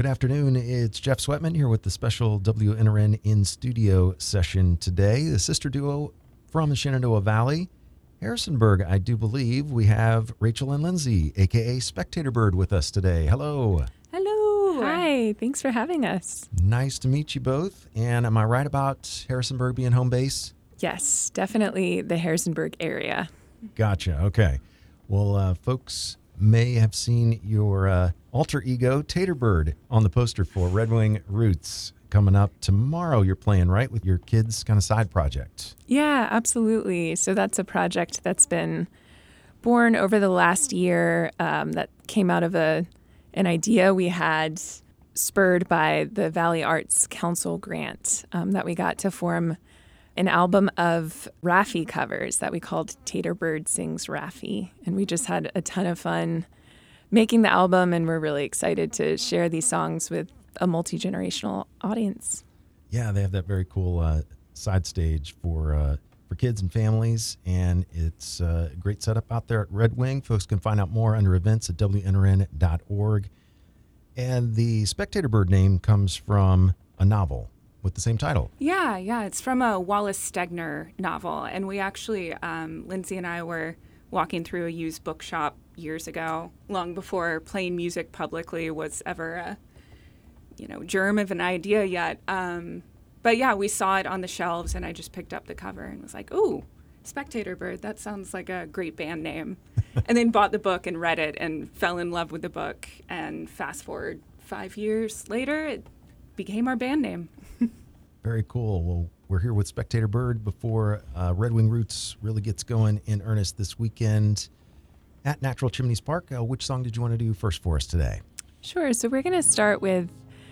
Good afternoon. It's Jeff Sweatman here with the special WNRN in studio session today. The sister duo from the Shenandoah Valley, Harrisonburg, I do believe. We have Rachel and Lindsay, aka Spectator Bird, with us today. Hello. Hello. Hi. Thanks for having us. Nice to meet you both. And am I right about Harrisonburg being home base? Yes, definitely the Harrisonburg area. Gotcha. Okay. Well, folks may have seen your alter ego, Tater Bird, on the poster for Red Wing Roots coming up tomorrow. You're playing, right, with your kids' kind of side project? Yeah, absolutely. So that's a project that's been born over the last year that came out of an idea we had spurred by the Valley Arts Council grant that we got to form an album of Raffi covers that we called Tater Bird Sings Raffi. And we just had a ton of fun making the album, and we're really excited to share these songs with a multi-generational audience. Yeah, they have that very cool side stage for kids and families, and it's a great setup out there at Red Wing. Folks can find out more under events at WNRN.org. And the Spectator Bird name comes from a novel with the same title. Yeah, it's from a Wallace Stegner novel, and we actually, Lindsay and I were walking through a used bookshop years ago, long before playing music publicly was ever a, germ of an idea yet. But yeah, we saw it on the shelves, and I just picked up the cover and was like, ooh, Spectator Bird, that sounds like a great band name. And then bought the book and read it and fell in love with the book. And fast forward 5 years later, it became our band name. Very cool. Well, we're here with Spectator Bird before Red Wing Roots really gets going in earnest this weekend at Natural Chimneys Park. Which song did you want to do first for us today? Sure. So we're going to start with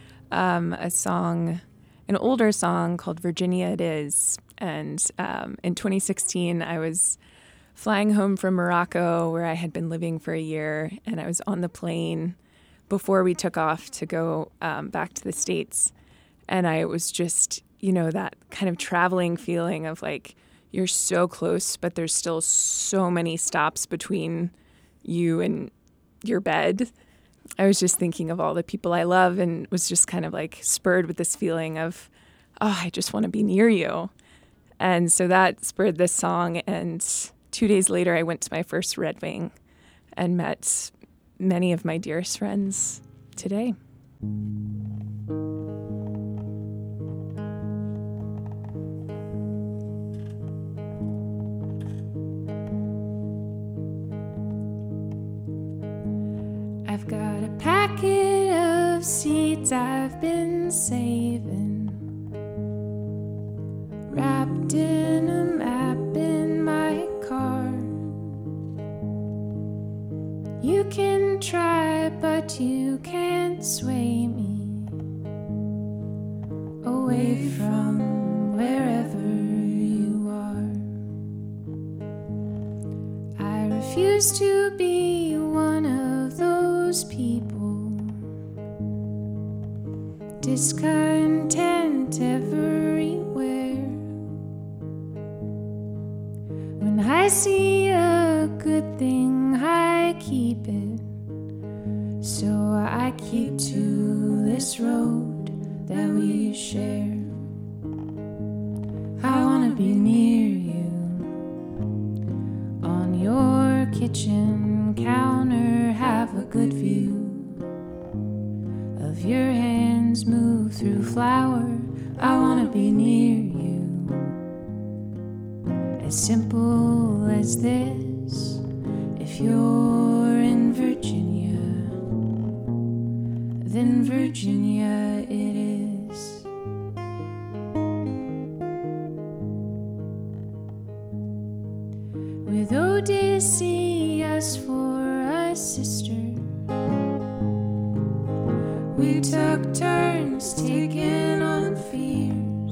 a song, an older song called Virginia It Is. And in 2016, I was flying home from Morocco, where I had been living for a year, and I was on the plane before we took off to go back to the States. And I was just, that kind of traveling feeling of like, you're so close, but there's still so many stops between you and your bed. I was just thinking of all the people I love and was just kind of like spurred with this feeling of, oh, I just want to be near you. And so that spurred this song. And 2 days later, I went to my first Red Wing and met many of my dearest friends today. I've got a packet of seeds I've been saving, wrapped in a map in my car. You can try, but you can't sway me away from wherever you are. I refuse to be one of those people, discontent everywhere. When I see a good thing, I keep it, so I keep to this road that we share. I wanna be near you, on your kitchen counter, have a good view of your hands move through flour. I wanna be near you, as simple as this. If you're in Virginia, then Virginia it is. With Odysseus for a sister, we took turns taking on fears.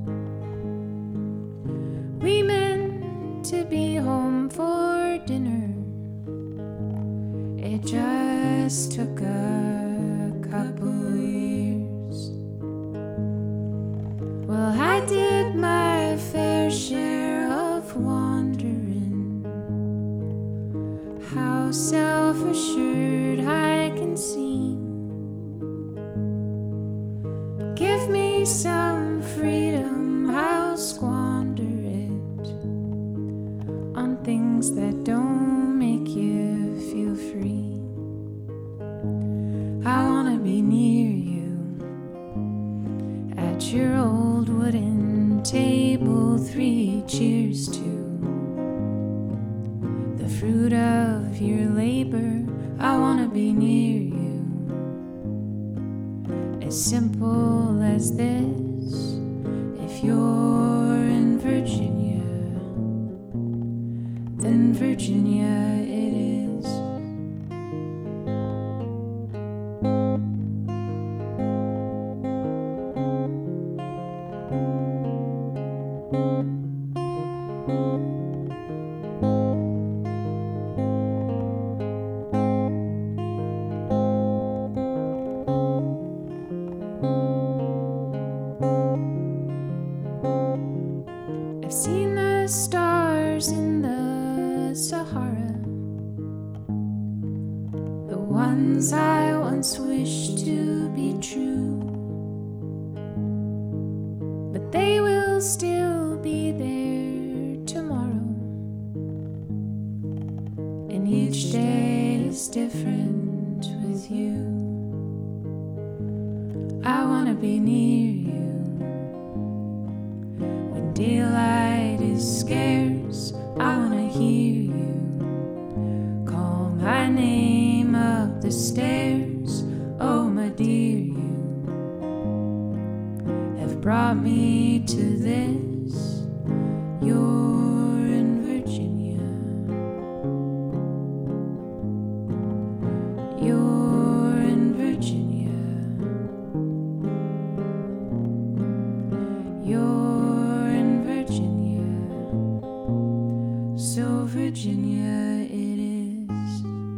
We meant to be home for dinner. It just took a couple years. Well, I did my fair share of wandering. How self-assured I can seem. Give me some freedom, I'll squander it on things that don't make you feel free. I wanna be near you at your old wooden table, 3 cheers to the fruit of your labor. I wanna be near you. As simple as this, if you're in Virginia, then Virginia it is. I've seen the stars in the Sahara, the ones I once wished to be true, but they will still be there tomorrow, and each day is different with you. I wanna be near you when daylight is scarce. I wanna hear you call my name up the stairs. Oh, my dear, you have brought me to this. You're in Virginia. You're in Virginia. You're in Virginia. So Virginia it is.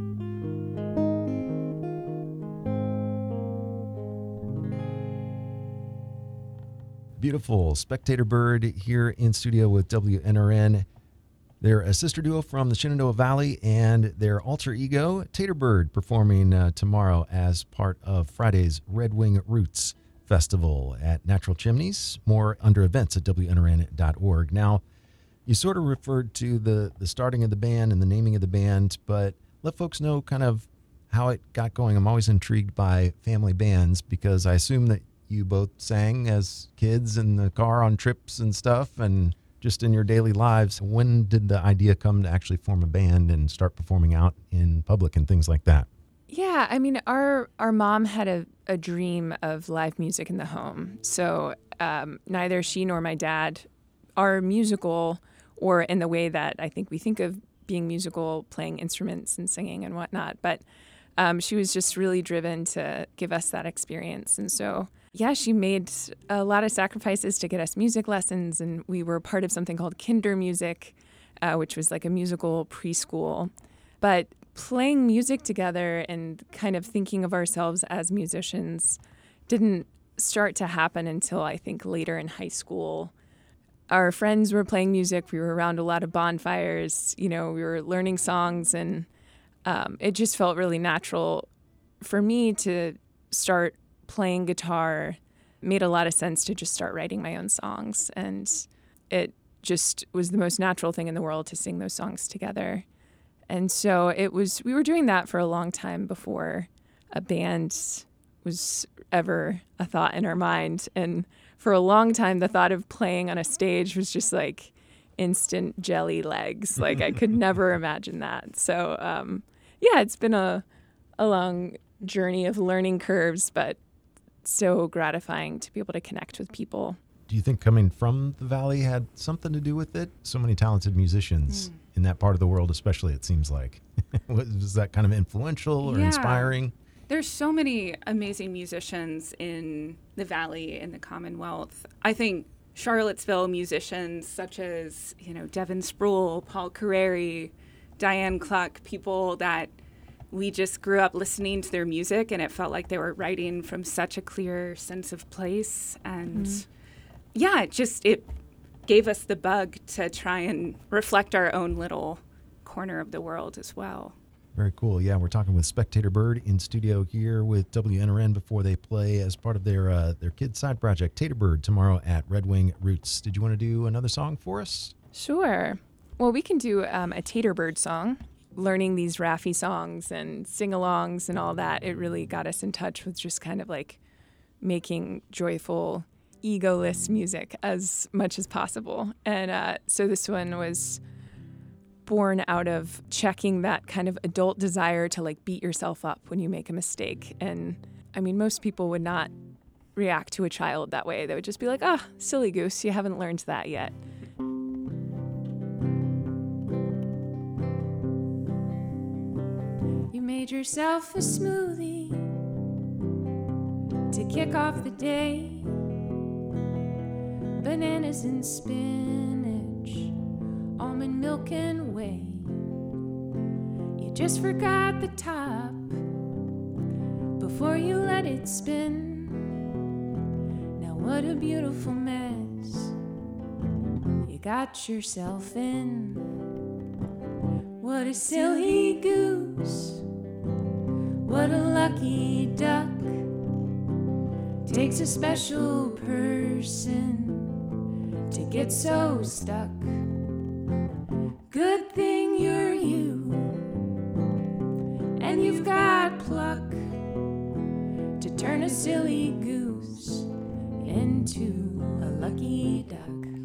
Beautiful Spectator Bird here in studio with WNRN. They're a sister duo from the Shenandoah Valley, and their alter ego, Tater Bird, performing tomorrow as part of Friday's Red Wing Roots Festival at Natural Chimneys. More under events at WNRN.org. Now, you sort of referred to the starting of the band and the naming of the band, but let folks know kind of how it got going. I'm always intrigued by family bands because I assume that you both sang as kids in the car on trips and stuff and just in your daily lives. When did the idea come to actually form a band and start performing out in public and things like that? Yeah, I mean, our mom had a dream of live music in the home. So neither she nor my dad are musical, or in the way that I think we think of being musical, playing instruments and singing and whatnot. But she was just really driven to give us that experience. And so, yeah, she made a lot of sacrifices to get us music lessons. And we were part of something called Kinder Music, which was like a musical preschool. But playing music together and kind of thinking of ourselves as musicians didn't start to happen until I think later in high school. Our friends were playing music. We were around a lot of bonfires. You know, we were learning songs, and it just felt really natural for me to start playing guitar. Made a lot of sense to just start writing my own songs, and it just was the most natural thing in the world to sing those songs together. And so we were doing that for a long time before a band was ever a thought in our mind. And for a long time, the thought of playing on a stage was just like instant jelly legs. Like I could never imagine that. So yeah, it's been a long journey of learning curves, but so gratifying to be able to connect with people. Do you think coming from the Valley had something to do with it? So many talented musicians in that part of the world, especially, it seems like. Was that kind of influential or inspiring? There's so many amazing musicians in the Valley, in the Commonwealth. I think Charlottesville musicians such as, Devin Sproul, Paul Carreri, Diane Cluck, people that we just grew up listening to their music, and it felt like they were writing from such a clear sense of place. And it gave us the bug to try and reflect our own little corner of the world as well. Very cool. Yeah, we're talking with Spectator Bird in studio here with WNRN before they play as part of their kids' side project, Tater Bird, tomorrow at Red Wing Roots. Did you want to do another song for us? Sure. Well, we can do a Tater Bird song. Learning these Raffi songs and sing-alongs and all that, it really got us in touch with just kind of like making joyful, egoless music as much as possible. And so this one was born out of checking that kind of adult desire to like beat yourself up when you make a mistake. And I mean, most people would not react to a child that way. They would just be like, "Ah, silly goose, you haven't learned that yet." You made yourself a smoothie to kick off the day. Bananas and spinach, almond milk and whey. You just forgot the top before you let it spin. Now what a beautiful mess you got yourself in. What a silly goose, what a lucky duck. Takes a special person to get so stuck. Good thing you're you, and you've got pluck to turn a silly goose into a lucky duck.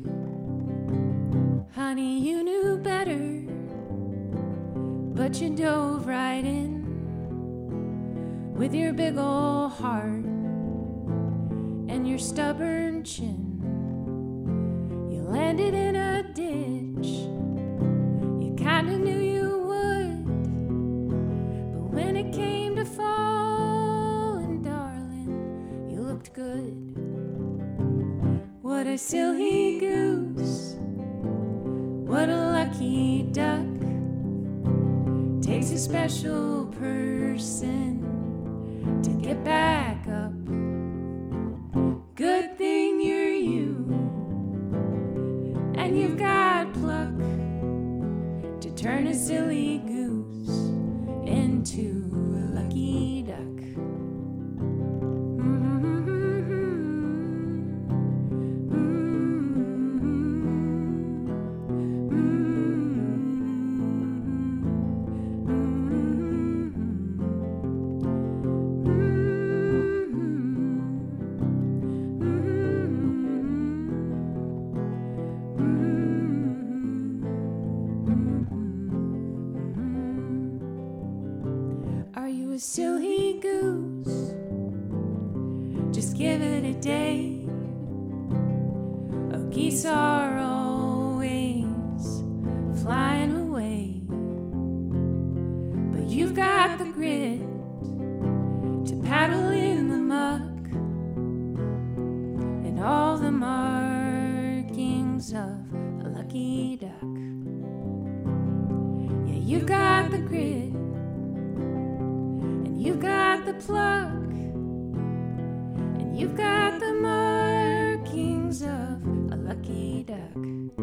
Honey, you knew better, but you dove right in with your big old heart and your stubborn chin. You landed in a ditch, you kinda knew you would, but when it came to falling, darling, you looked good. What a silly goose, what a lucky duck. Takes a special person to get back up. Good thing you're you, and you've got pluck to turn a silly goose into a lucky duck. Silly goose, just give it a day. Oh, geese are always flying away, but you've got the grit to paddle in the muck and all the markings of a lucky duck. Yeah, you've got the grit, you've got the pluck, and you've got the markings of a lucky duck.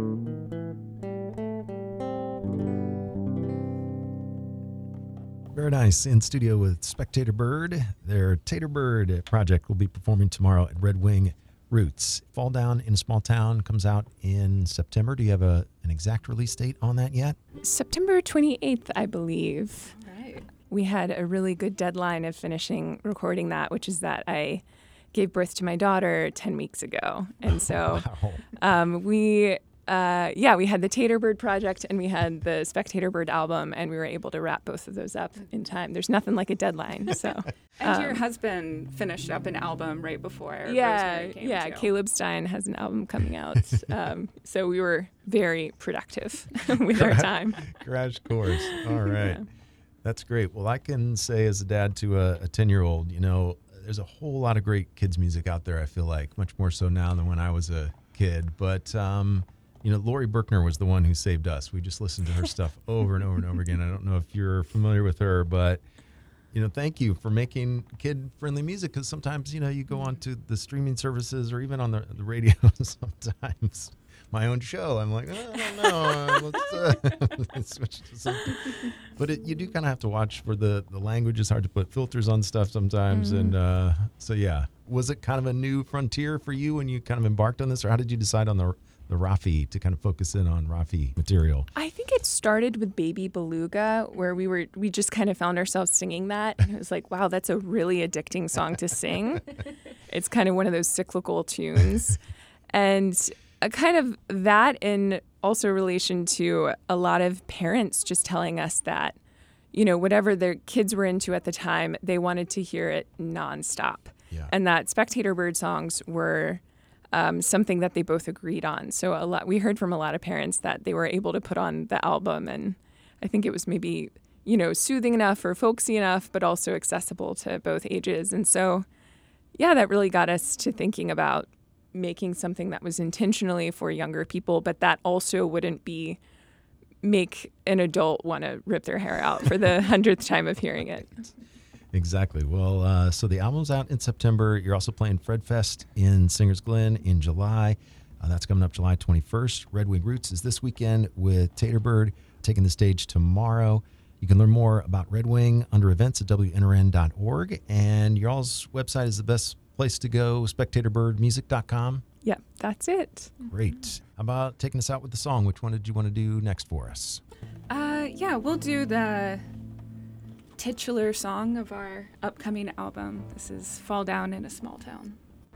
Very nice. In studio with Spectator Bird. Their Tater Bird project will be performing tomorrow at Red Wing Roots. Fall Down in a Small Town comes out in September. Do you have an exact release date on that yet? September 28th, I believe. Right. We had a really good deadline of finishing recording that, which is that I gave birth to my daughter 10 weeks ago. And so we had the Tater Bird project and we had the Spectator Bird album, and we were able to wrap both of those up in time. There's nothing like a deadline. So, And your husband finished up an album right before Rosemary came too. Caleb Stein has an album coming out. So we were very productive with our time. Crash course. All right. Yeah. That's great. Well, I can say as a dad to a 10-year-old, there's a whole lot of great kids music out there, I feel like, much more so now than when I was a kid. But, Lori Berkner was the one who saved us. We just listened to her stuff over and over and over again. I don't know if you're familiar with her, but, thank you for making kid-friendly music, because sometimes, you go onto the streaming services or even on the radio sometimes. my own show. I'm like, oh, I don't know. Let's switch to something. But you do kind of have to watch for the language. It's hard to put filters on stuff sometimes. And so, yeah. Was it kind of a new frontier for you when you kind of embarked on this? Or how did you decide on the Raffi, to kind of focus in on Raffi material? I think it started with Baby Beluga, where we just kind of found ourselves singing that. And it was like, wow, that's a really addicting song to sing. It's kind of one of those cyclical tunes. And kind of that, in also relation to a lot of parents just telling us that, whatever their kids were into at the time, they wanted to hear it nonstop. Yeah. And that Spectator Bird songs were something that they both agreed on. So we heard from a lot of parents that they were able to put on the album, and I think it was maybe, soothing enough or folksy enough, but also accessible to both ages. And so, yeah, that really got us to thinking about making something that was intentionally for younger people, but that also wouldn't make an adult want to rip their hair out for the 100th time of hearing it. Exactly. Well, so the album's out in September. You're also playing Fred Fest in Singers Glen in July. That's coming up July 21st. Red Wing Roots is this weekend with Taterbird taking the stage tomorrow. You can learn more about Red Wing under events at WNRN.org. And your all's website is the best place to go, spectatorbirdmusic.com. Yep, that's it. Great. How about taking us out with the song? Which one did you want to do next for us? Yeah, we'll do the titular song of our upcoming album. This is Fall Down in a Small Town.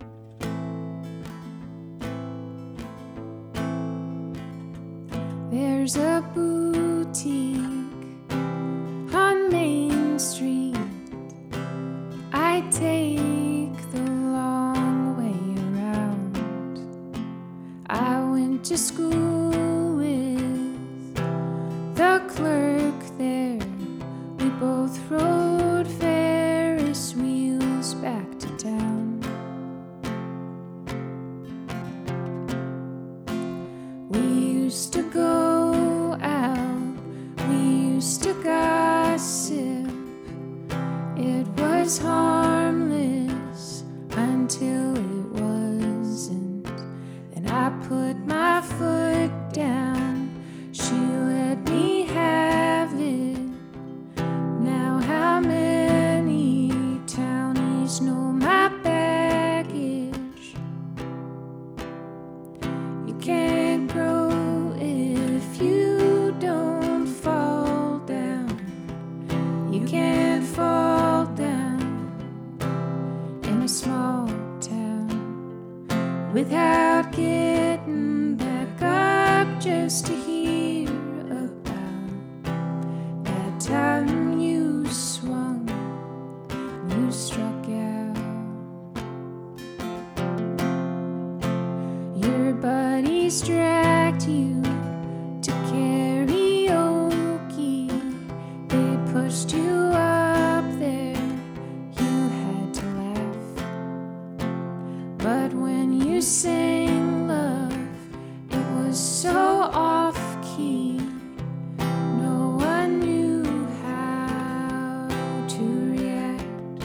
There's a boutique on Main Street. I take the long way around. I went to school with the clerk there. We both rode Ferris wheels back to town. We used to go out, we used to gossip. It was harmless until it wasn't. Then I put my foot down, she let me have it. Now how many townies know my baggage? You can't grow if you don't fall down. You can't fall down in a small town without getting back up just to hear about that time you swung, you struck out. Your buddies dragged you to karaoke. They pushed you up there, you had to laugh. But when you sang love, it was so off key. No one knew how to react.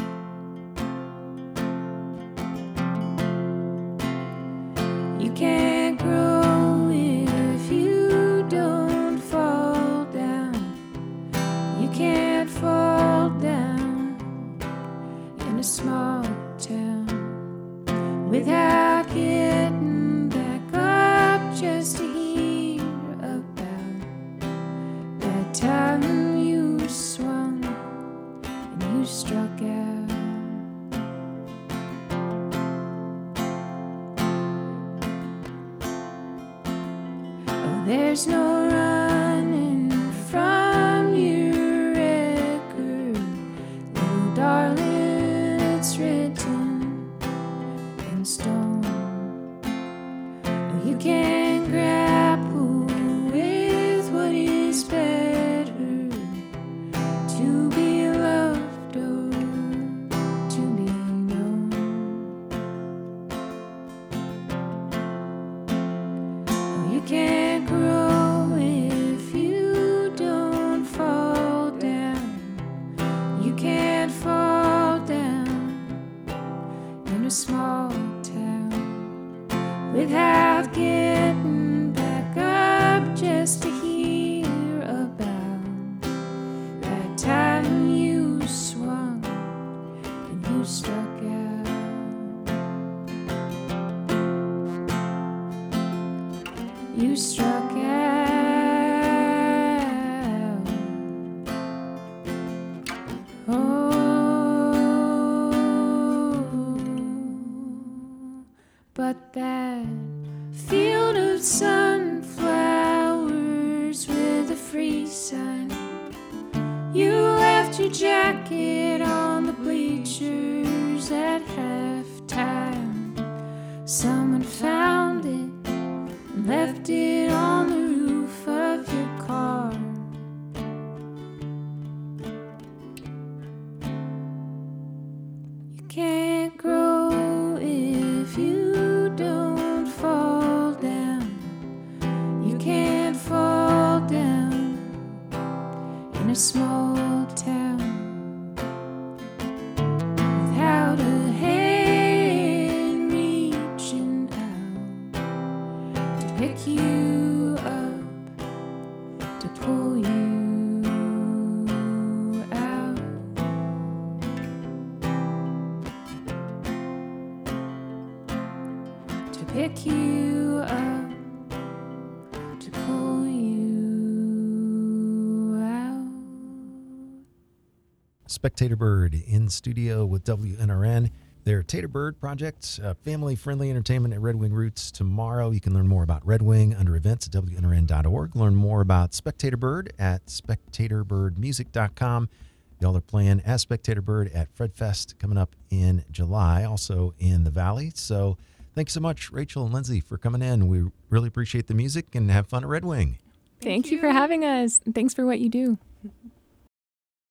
You can't grow if you don't fall down. You can't fall down in a small town without getting back up just to hear about that time you swung and you struck out. Oh, there's no running from your record, little darling, it's written in stone. You can't grapple with what is better, to be loved or to be known. You can't grow if you don't fall down. You can't fall down in a small town without getting you struck out. But that field of sunflowers with a free sign, you left your jacket on the bleachers at halftime. Someone found it and left it on the roof of your car. You can't grow if you don't fall down. You can't fall down in a small town without a hand reaching out to pick you up, to pull you out. To pick you up, to pull you out. Spectator Bird in studio with WNRN. Their Tater Bird project, family-friendly entertainment at Red Wing Roots tomorrow. You can learn more about Red Wing under events at WNRN.org. Learn more about Spectator Bird at spectatorbirdmusic.com. Y'all are playing as Spectator Bird at Fred Fest coming up in July, also in the Valley. So thanks so much, Rachel and Lindsay, for coming in. We really appreciate the music and have fun at Red Wing. Thank you for having us. And thanks for what you do.